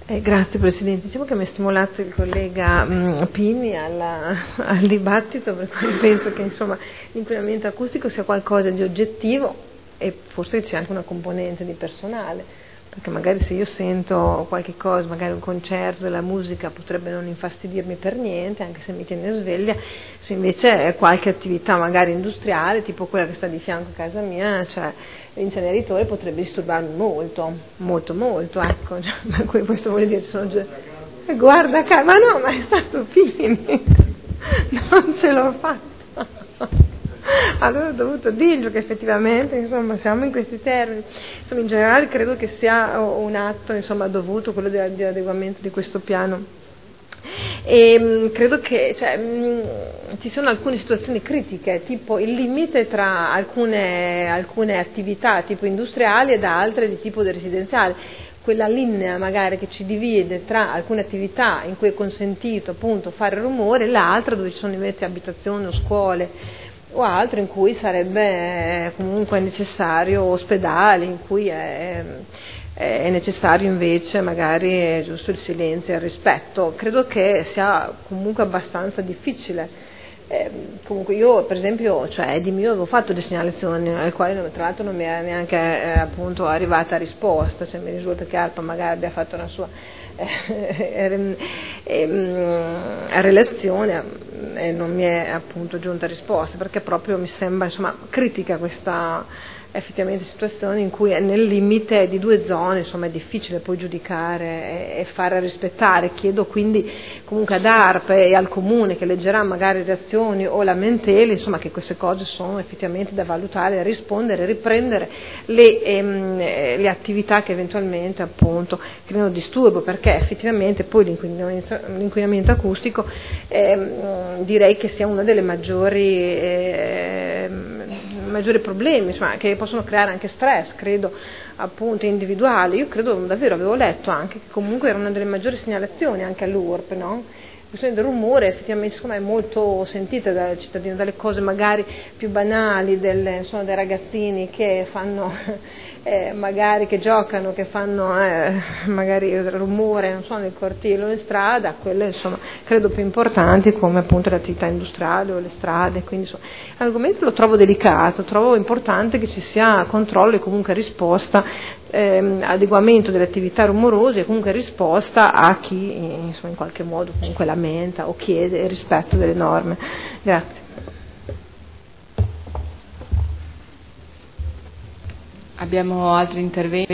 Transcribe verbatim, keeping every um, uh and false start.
Eh, grazie Presidente, diciamo che mi ha stimolato il collega mh, Pini alla, al dibattito, per cui penso che insomma, l'inquinamento acustico sia qualcosa di oggettivo e forse c'è anche una componente di personale, perché magari se io sento qualche cosa, magari un concerto della musica potrebbe non infastidirmi per niente, anche se mi tiene sveglia, se invece è qualche attività magari industriale, tipo quella che sta di fianco a casa mia, cioè l'inceneritore, potrebbe disturbarmi molto, molto molto, ecco, cioè, per cui questo vuol dire sono già... Guarda, ma no, ma è stato Pini, non ce l'ho fatta. Allora ho dovuto dirgli che effettivamente insomma siamo in questi termini. Insomma, in generale credo che sia un atto insomma dovuto, quello di, di adeguamento di questo piano, e mh, credo che cioè, mh, ci sono alcune situazioni critiche, tipo il limite tra alcune, alcune attività tipo industriali ed altre di tipo residenziale, quella linea magari che ci divide tra alcune attività in cui è consentito appunto fare rumore e l'altra dove ci sono invece abitazioni o scuole o altro in cui sarebbe comunque necessario, ospedali in cui è, è necessario invece magari è giusto il silenzio e il rispetto. Credo che sia comunque abbastanza difficile. Eh, comunque io per esempio cioè, di mio avevo fatto delle segnalazioni alle quali tra l'altro non mi era neanche eh, appunto arrivata risposta, cioè mi risulta che ARPA magari abbia fatto una sua eh, eh, relazione e non mi è appunto giunta risposta, perché proprio mi sembra insomma critica questa effettivamente situazione in cui è nel limite di due zone, insomma è difficile poi giudicare e, e fare rispettare. Chiedo quindi comunque ad ARPA e al Comune che leggerà magari reazioni o lamentele, insomma che queste cose sono effettivamente da valutare, rispondere, riprendere le, ehm, le attività che eventualmente appunto creano disturbo, perché effettivamente poi l'inquinamento, l'inquinamento acustico ehm, direi che sia una delle maggiori ehm, maggiori problemi, insomma, che possono creare anche stress, credo, appunto, individuali. Io credo davvero, avevo letto anche che comunque era una delle maggiori segnalazioni anche all'U R P, no? La questione del rumore effettivamente secondo me è molto sentita dal cittadino, dalle cose magari più banali, delle, insomma, dei ragazzini che fanno eh, magari che giocano, che fanno eh, magari rumore, non so, nel cortile o in strada, quelle insomma credo più importanti come appunto le attività industriali o le strade, quindi insomma l'argomento lo trovo delicato, trovo importante che ci sia controllo e comunque risposta, ehm, adeguamento delle attività rumorose e comunque risposta a chi insomma in qualche modo comunque lamenta o chiede il rispetto delle norme. Grazie. Abbiamo altri interventi?